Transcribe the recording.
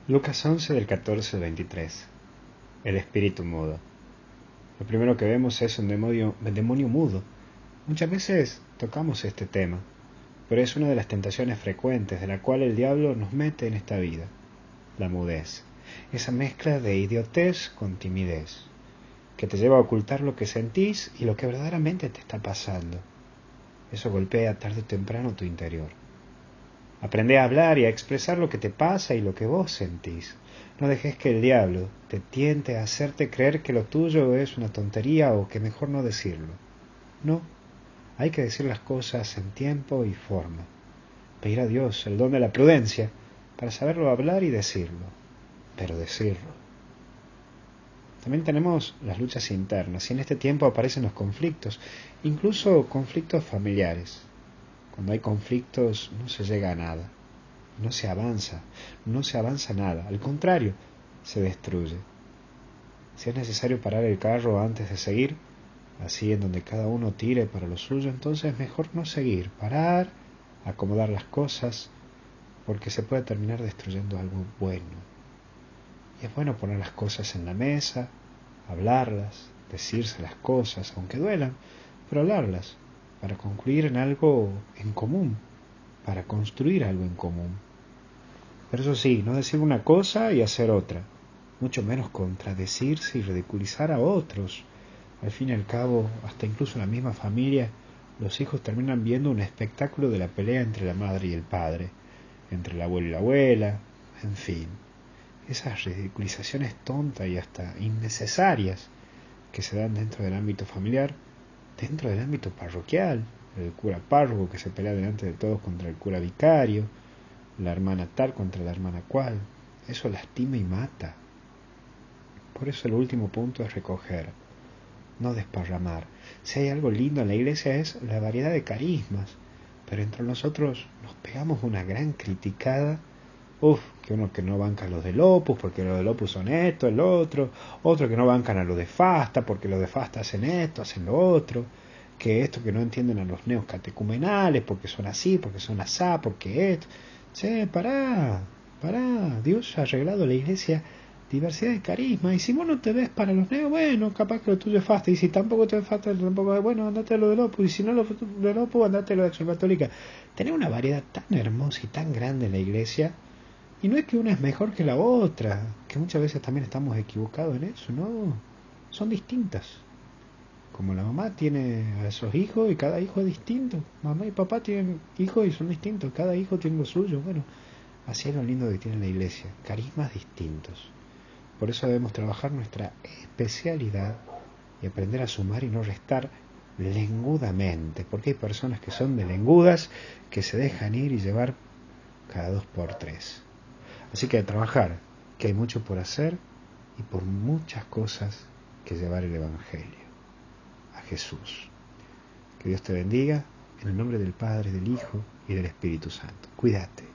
Lucas 11 del 14 al 23. El espíritu mudo. Lo primero que vemos es un demonio mudo. Muchas veces tocamos este tema, pero es una de las tentaciones frecuentes de la cual el diablo nos mete en esta vida. La mudez. Esa mezcla de idiotez con timidez, que te lleva a ocultar lo que sentís y lo que verdaderamente te está pasando. Eso golpea tarde o temprano tu interior. Aprende a hablar y a expresar lo que te pasa y lo que vos sentís. No dejes que el diablo te tiente a hacerte creer que lo tuyo es una tontería o que mejor no decirlo. No, hay que decir las cosas en tiempo y forma. Pedir a Dios el don de la prudencia para saberlo hablar y decirlo, pero decirlo. También tenemos las luchas internas y en este tiempo aparecen los conflictos, incluso conflictos familiares. Cuando hay conflictos no se llega a nada, no se avanza nada, al contrario, se destruye. Si es necesario parar el carro antes de seguir, así en donde cada uno tire para lo suyo, entonces mejor no seguir, parar, acomodar las cosas, porque se puede terminar destruyendo algo bueno. Y es bueno poner las cosas en la mesa, hablarlas, decirse las cosas, aunque duelan, pero hablarlas, para concluir en algo en común, para construir algo en común. Pero eso sí, no decir una cosa y hacer otra, mucho menos contradecirse y ridiculizar a otros. Al fin y al cabo, hasta incluso en la misma familia, los hijos terminan viendo un espectáculo de la pelea entre la madre y el padre, entre el abuelo y la abuela, en fin. Esas ridiculizaciones tontas y hasta innecesarias que se dan dentro del ámbito familiar, dentro del ámbito parroquial, el cura párroco que se pelea delante de todos contra el cura vicario, la hermana tal contra la hermana cual, eso lastima y mata. Por eso el último punto es recoger, no desparramar. Si hay algo lindo en la iglesia es la variedad de carismas, pero entre nosotros nos pegamos una gran criticada. Que uno que no banca a los del Opus, porque los del Opus son esto, el otro que no bancan a los de Fasta, porque los de Fasta hacen esto, hacen lo otro, que esto que no entienden a los neocatecumenales, porque son así, porque son asá, porque esto. Che, pará, Dios ha arreglado la iglesia diversidad de carisma, y si vos no te ves para los neos, bueno, capaz que lo tuyo es Fasta, y si tampoco te ves Fasta, tampoco, bueno, andate a lo del Opus, y si no lo del Opus, andate a lo de Acción Católica. Tenés una variedad tan hermosa y tan grande en la iglesia. Y no es que una es mejor que la otra, que muchas veces también estamos equivocados en eso, no, son distintas. Como la mamá tiene a esos hijos y cada hijo es distinto. Mamá y papá tienen hijos y son distintos, cada hijo tiene lo suyo. Bueno, así es lo lindo que tiene la iglesia, carismas distintos. Por eso debemos trabajar nuestra especialidad y aprender a sumar y no restar lengudamente, porque hay personas que son de lengudas que se dejan ir y llevar cada 2 por 3. Así que a trabajar, que hay mucho por hacer y por muchas cosas que llevar el Evangelio a Jesús. Que Dios te bendiga en el nombre del Padre, del Hijo y del Espíritu Santo. Cuídate.